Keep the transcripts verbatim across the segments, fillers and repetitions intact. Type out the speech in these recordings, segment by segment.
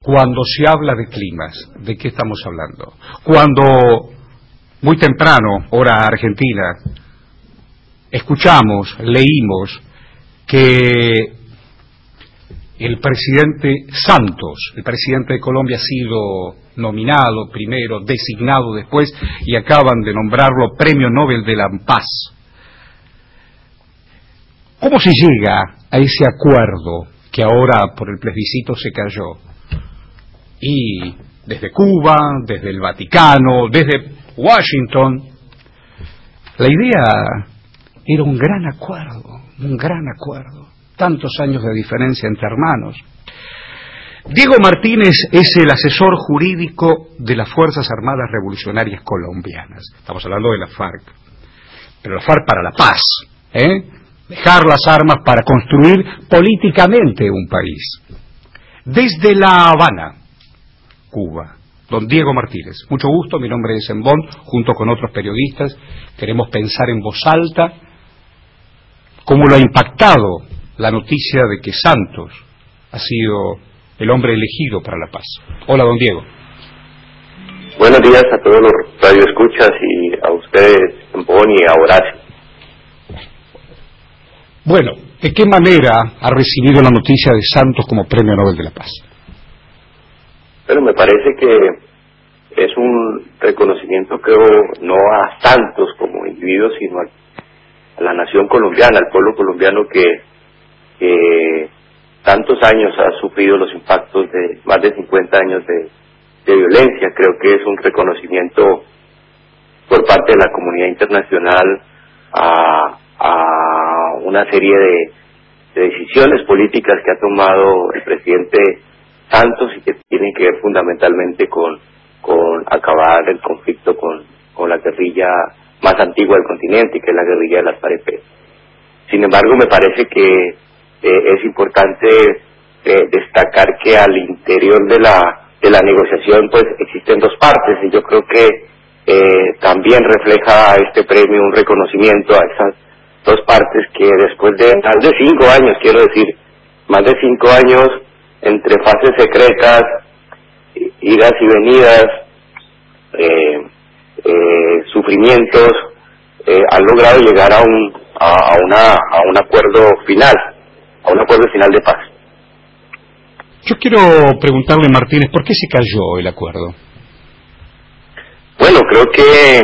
Cuando se habla de climas, ¿de qué estamos hablando? Cuando, muy temprano, hora argentina, escuchamos, leímos que el presidente Santos, el presidente de Colombia, ha sido nominado primero, designado después, y acaban de nombrarlo Premio Nobel de la Paz. ¿Cómo se llega a ese acuerdo que ahora por el plebiscito se cayó? Y desde Cuba, desde el Vaticano, desde Washington, la idea era un gran acuerdo, un gran acuerdo. Tantos años de diferencia entre hermanos. Diego Martínez es el asesor jurídico de las Fuerzas Armadas Revolucionarias Colombianas. Estamos hablando de la FARC. Pero la FARC para la paz, ¿eh? Dejar las armas para construir políticamente un país. Desde La Habana, Cuba, don Diego Martínez. Mucho gusto, mi nombre es Embón, junto con otros periodistas. Queremos pensar en voz alta cómo lo ha impactado la noticia de que Santos ha sido el hombre elegido para la paz. Hola, don Diego. Buenos días a todos los radioescuchas y a ustedes, Embón, y a Horacio. Bueno, ¿de qué manera ha recibido la noticia de Santos como Premio Nobel de la Paz? Bueno, me parece que es un reconocimiento, creo, no a Santos como individuo, sino a la nación colombiana, al pueblo colombiano que, que tantos años ha sufrido los impactos de más de cincuenta años de, de violencia. Creo que es un reconocimiento por parte de la comunidad internacional a, a una serie de, de decisiones políticas que ha tomado el presidente Santos y que tienen que ver fundamentalmente con, con acabar el conflicto con, con la guerrilla más antigua del continente, que es la guerrilla de las FARC. Sin embargo, me parece que eh, es importante eh, destacar que al interior de la de la negociación pues existen dos partes, y yo creo que eh, también refleja este premio un reconocimiento a esas dos partes que después de más de cinco años, quiero decir, más de cinco años entre fases secretas, idas y venidas, eh, eh, sufrimientos, eh, han logrado llegar a un a, a una a un acuerdo final, a un acuerdo final de paz. Yo quiero preguntarle, Martínez, ¿por qué se cayó el acuerdo? Bueno, creo que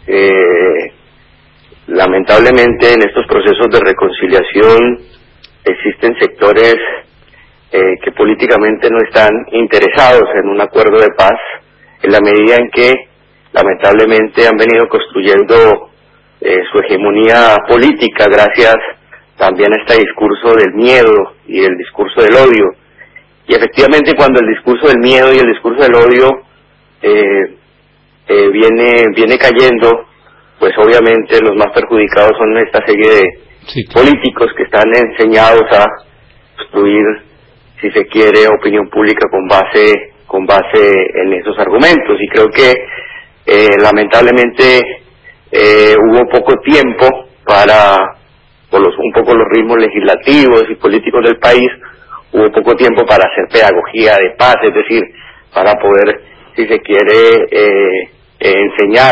eh, lamentablemente en estos procesos de reconciliación existen sectores eh, que políticamente no están interesados en un acuerdo de paz, en la medida en que lamentablemente han venido construyendo eh, su hegemonía política gracias también a este discurso del miedo y el discurso del odio. Y efectivamente cuando el discurso del miedo y el discurso del odio eh, eh, viene viene cayendo, pues obviamente los más perjudicados son esta serie de sí, claro. políticos que están enseñados a construir, si se quiere, opinión pública con base con base en esos argumentos. Y creo que eh, lamentablemente eh, hubo poco tiempo para, por los, un poco los ritmos legislativos y políticos del país, hubo poco tiempo para hacer pedagogía de paz, es decir, para poder, si se quiere, eh, eh, enseñar,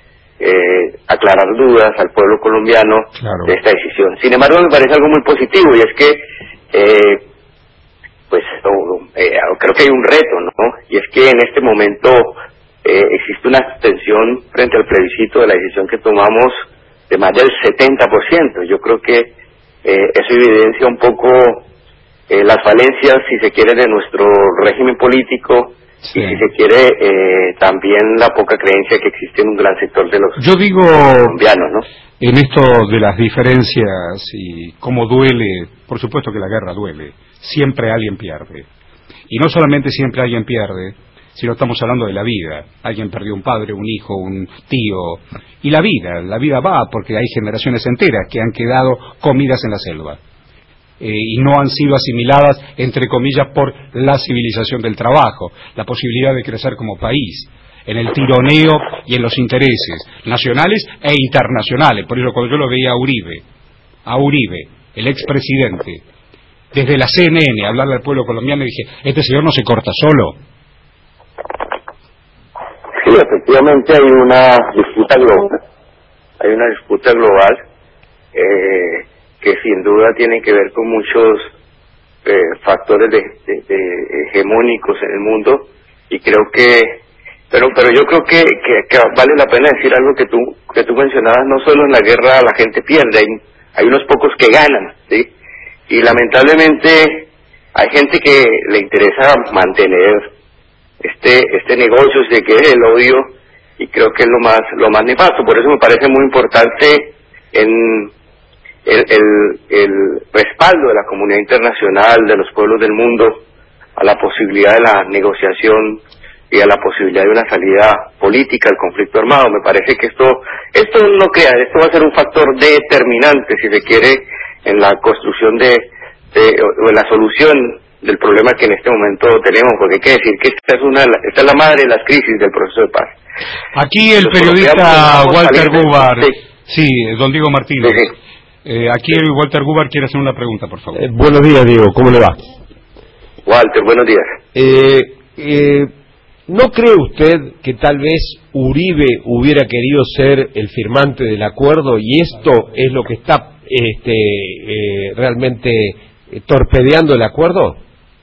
eh, aclarar dudas al pueblo colombiano claro. de esta decisión. Sin embargo, me parece algo muy positivo, y es que eh, pues eh, creo que hay un reto, ¿no? Y es que en este momento eh, existe una abstención frente al plebiscito de la decisión que tomamos de más del setenta por ciento. Yo creo que eh, eso evidencia un poco eh, las falencias, si se quiere, de nuestro régimen político sí. y si se quiere eh, también la poca creencia que existe en un gran sector de los Yo digo, colombianos, ¿no? En esto de las diferencias y cómo duele, por supuesto que la guerra duele, siempre alguien pierde. Y no solamente siempre alguien pierde, sino estamos hablando de la vida. Alguien perdió un padre, un hijo, un tío. Y la vida, la vida va porque hay generaciones enteras que han quedado comidas en la selva. Eh, y no han sido asimiladas, entre comillas, por la civilización del trabajo, la posibilidad de crecer como país, en el tironeo y en los intereses nacionales e internacionales. Por eso cuando yo lo veía a Uribe, a Uribe, el expresidente, desde la C N N, hablarle al pueblo colombiano y dije, este señor no se corta solo. Sí, efectivamente hay una disputa global, hay una disputa global eh, que sin duda tiene que ver con muchos eh, factores de, de, de hegemónicos en el mundo, y creo que, pero pero yo creo que, que, que vale la pena decir algo que tú que tú mencionabas. No solo en la guerra la gente pierde, hay, hay unos pocos que ganan, ¿sí? Y lamentablemente hay gente que le interesa mantener este este negocio, se quede el odio, y creo que es lo más lo más nefasto. Por eso me parece muy importante en el, el, el respaldo de la comunidad internacional, de los pueblos del mundo, a la posibilidad de la negociación y a la posibilidad de una salida política al conflicto armado. Me parece que esto, esto no crea, esto va a ser un factor determinante, si se quiere, en la construcción de, de o en la solución del problema que en este momento tenemos, porque hay que decir que esta es una, esta es la madre de las crisis del proceso de paz. Aquí el Los periodista Walter Gubar, sí. sí, don Diego Martínez, sí, sí. Eh, aquí el Walter Gubar quiere hacer una pregunta, por favor. Eh, buenos días, Diego, ¿cómo le va? Walter, buenos días. Eh, eh, ¿No cree usted que tal vez Uribe hubiera querido ser el firmante del acuerdo y esto es lo que está este, eh, realmente torpedeando el acuerdo?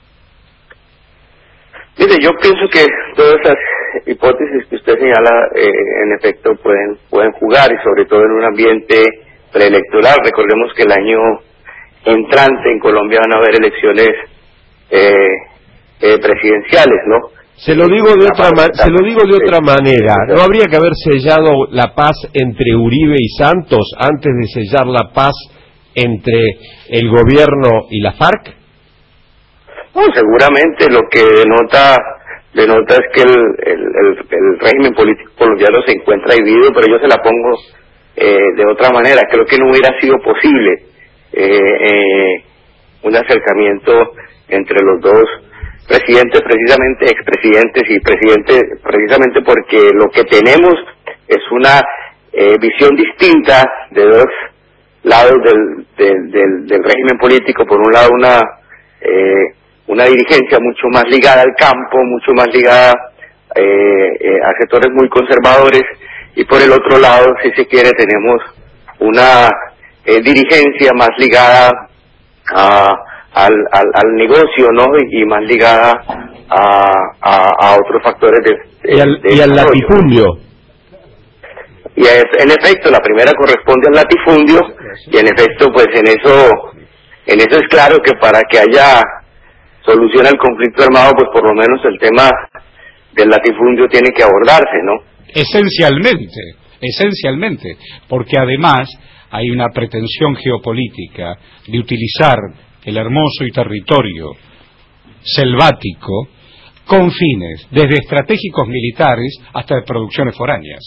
Mire, yo pienso que todas esas hipótesis que usted señala, eh, en efecto, pueden pueden jugar, y sobre todo en un ambiente preelectoral. Recordemos que el año entrante en Colombia van a haber elecciones eh, eh, presidenciales, ¿no? Se lo digo de otra ma- se lo digo de otra manera. ¿No habría que haber sellado la paz entre Uribe y Santos antes de sellar la paz entre el gobierno y la FARC? No, seguramente lo que denota denota es que el, el, el, el régimen político colombiano se encuentra dividido, pero yo se la pongo eh, de otra manera. Creo que no hubiera sido posible eh, eh, un acercamiento entre los dos presidentes, precisamente expresidentes y presidentes, precisamente porque lo que tenemos es una eh, visión distinta de dos lados del, del, del, del régimen político. Por un lado, una eh, una dirigencia mucho más ligada al campo, mucho más ligada eh, eh, a sectores muy conservadores, y por el otro lado, si se quiere, tenemos una eh, dirigencia más ligada a, al, al, al negocio, ¿no? Y, y más ligada a, a, a otros factores de, de, y al, de y al latifundio. Y es, en efecto, la primera corresponde al latifundio, y en efecto, pues en eso, en eso es claro que para que haya solución al conflicto armado, pues por lo menos el tema del latifundio tiene que abordarse, ¿no? Esencialmente, esencialmente, porque además hay una pretensión geopolítica de utilizar el hermoso y territorio selvático con fines desde estratégicos militares hasta de producciones foráneas.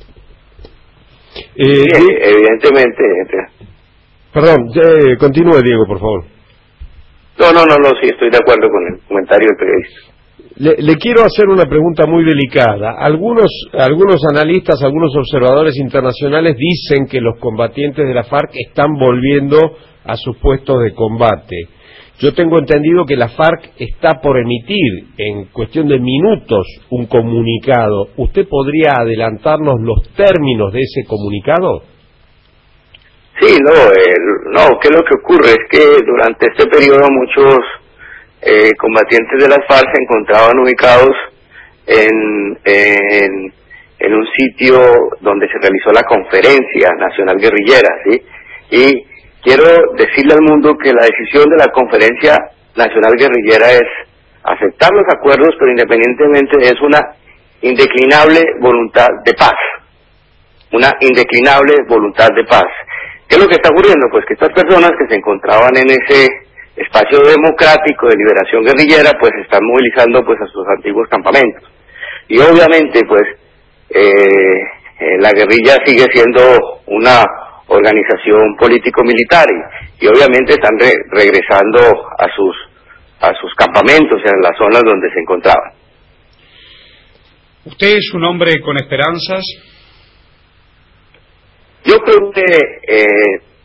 Eh, sí, evidentemente. Perdón, eh, continúe, Diego, por favor. No, no, no, no, sí, estoy de acuerdo con el comentario del periodista. Le, le quiero hacer una pregunta muy delicada. Algunos, algunos analistas, algunos observadores internacionales dicen que los combatientes de la FARC están volviendo a sus puestos de combate. Yo tengo entendido que la FARC está por emitir en cuestión de minutos un comunicado. ¿Usted podría adelantarnos los términos de ese comunicado? Sí, no, eh, no, ¿qué es lo que ocurre? Es que durante este periodo muchos eh, combatientes de las FARC se encontraban ubicados en, en, en un sitio donde se realizó la Conferencia Nacional Guerrillera, ¿sí? Y quiero decirle al mundo que la decisión de la Conferencia Nacional Guerrillera es aceptar los acuerdos, pero independientemente es una indeclinable voluntad de paz, una indeclinable voluntad de paz. ¿Qué es lo que está ocurriendo? Pues que estas personas que se encontraban en ese espacio democrático de liberación guerrillera, pues están movilizando pues a sus antiguos campamentos. Y obviamente pues eh, eh, la guerrilla sigue siendo una organización político-militar, y, y obviamente están re regresando a sus a sus campamentos en las zonas donde se encontraban. ¿Usted es un hombre con esperanzas? Yo creo que eh,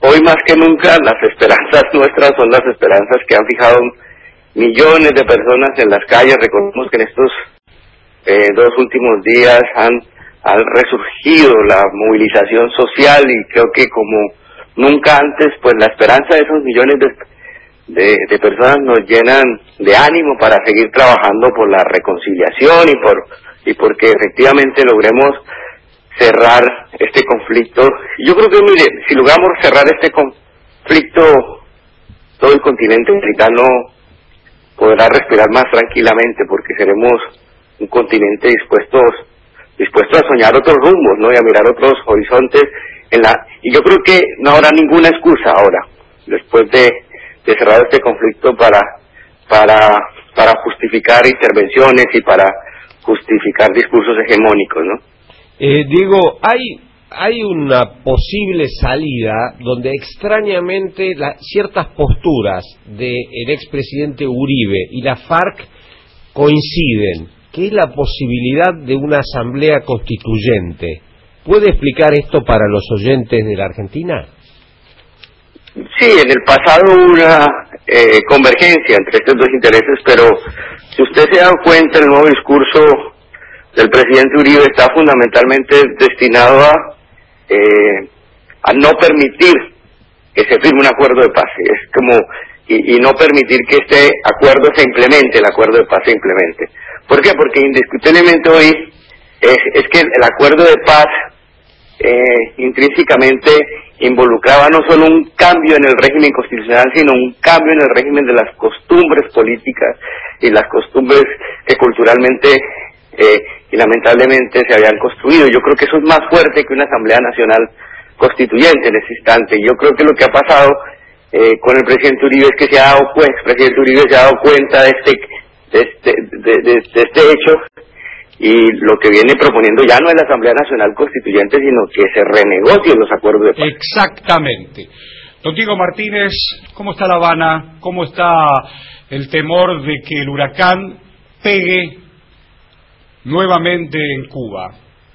hoy más que nunca las esperanzas nuestras son las esperanzas que han fijado millones de personas en las calles. Recordemos que en estos eh, dos últimos días han, han resurgido la movilización social, y creo que como nunca antes, pues la esperanza de esos millones de, de, de personas nos llenan de ánimo para seguir trabajando por la reconciliación y por y porque efectivamente logremos cerrar este conflicto. Yo creo que, mire, si logramos cerrar este conflicto, todo el continente africano podrá respirar más tranquilamente, porque seremos un continente dispuesto dispuesto a soñar otros rumbos, ¿no? Y a mirar otros horizontes en la y yo creo que no habrá ninguna excusa ahora, después de, de cerrar este conflicto, para para para justificar intervenciones y para justificar discursos hegemónicos, ¿no? Eh, Diego, hay hay una posible salida donde extrañamente la, ciertas posturas del expresidente Uribe y la FARC coinciden, que es la posibilidad de una asamblea constituyente. ¿Puede explicar esto para los oyentes de la Argentina? Sí, en el pasado hubo una eh, convergencia entre estos dos intereses, pero si usted se da cuenta, el nuevo discurso del presidente Uribe está fundamentalmente destinado a eh, a no permitir que se firme un acuerdo de paz, es como y, y no permitir que este acuerdo se implemente, el acuerdo de paz se implemente. ¿Por qué? Porque indiscutiblemente hoy es, es que el acuerdo de paz eh, intrínsecamente involucraba no solo un cambio en el régimen constitucional, sino un cambio en el régimen de las costumbres políticas y las costumbres que culturalmente eh, y lamentablemente se habían construido. Yo creo que eso es más fuerte que una Asamblea Nacional Constituyente en ese instante. Yo creo que lo que ha pasado eh, con el presidente Uribe es que se ha dado cuenta, el presidente Uribe se ha dado cuenta de este, de este, de, de, de este hecho, y lo que viene proponiendo ya no es la Asamblea Nacional Constituyente, sino que se renegocien los acuerdos de paz. Exactamente. Don Diego Martínez, ¿cómo está La Habana? ¿Cómo está el temor de que el huracán pegue nuevamente en Cuba?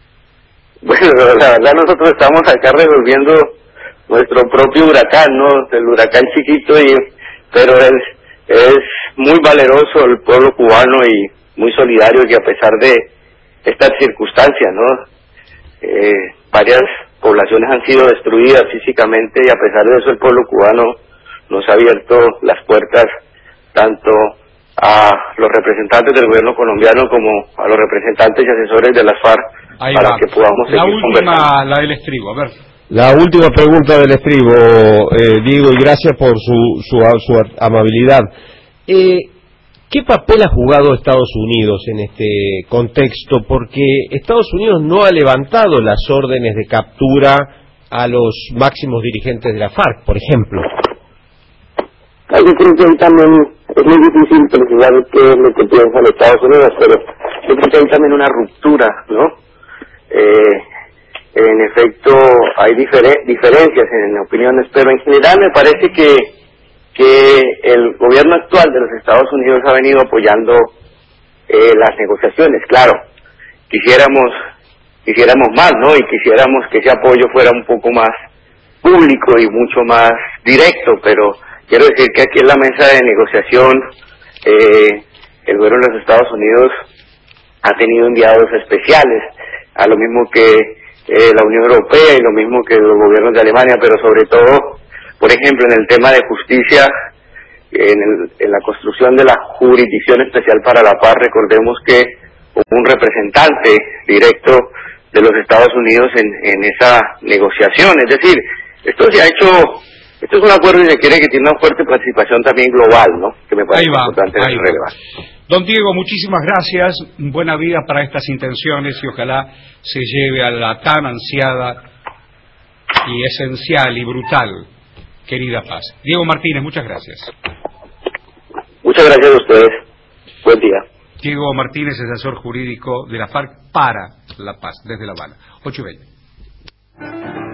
Bueno, la verdad nosotros estamos acá resolviendo nuestro propio huracán, ¿no? El huracán chiquito, y pero es, es muy valeroso el pueblo cubano y muy solidario, que a pesar de estas circunstancias, ¿no? Eh, varias poblaciones han sido destruidas físicamente, y a pesar de eso el pueblo cubano nos ha abierto las puertas tanto a los representantes del gobierno colombiano como a los representantes y asesores de las FARC. Ahí para va. Que podamos la seguir última, la del estribo, a ver. La última pregunta del estribo, eh, Diego, y gracias por su, su, su amabilidad. Eh, ¿Qué papel ha jugado Estados Unidos en este contexto? Porque Estados Unidos no ha levantado las órdenes de captura a los máximos dirigentes de la FARC, por ejemplo. Yo creo que ahí también es muy difícil precisar qué es lo que piensan Estados Unidos, pero yo creo que hay también una ruptura, ¿no? Eh, en efecto, hay difere- diferencias en opiniones, pero en general me parece que que el gobierno actual de los Estados Unidos ha venido apoyando eh, las negociaciones. Claro, quisiéramos quisiéramos más, ¿no? Y quisiéramos que ese apoyo fuera un poco más público y mucho más directo, pero quiero decir que aquí en la mesa de negociación eh, el gobierno de los Estados Unidos ha tenido enviados especiales, a lo mismo que eh, la Unión Europea y lo mismo que los gobiernos de Alemania, pero sobre todo, por ejemplo, en el tema de justicia, en, el, en la construcción de la Jurisdicción Especial para la Paz, recordemos que hubo un representante directo de los Estados Unidos en, en esa negociación. Es decir, esto se ha hecho, esto es un acuerdo, y se quiere, que tiene una fuerte participación también global, ¿no? Que me parece ahí va, importante ahí relevar. Don Diego, muchísimas gracias, buena vida para estas intenciones, y ojalá se lleve a la tan ansiada y esencial y brutal querida paz. Diego Martínez, muchas gracias. Muchas gracias a ustedes. Buen día. Diego Martínez, asesor jurídico de la FARC para la paz, desde La Habana. ocho y veinte.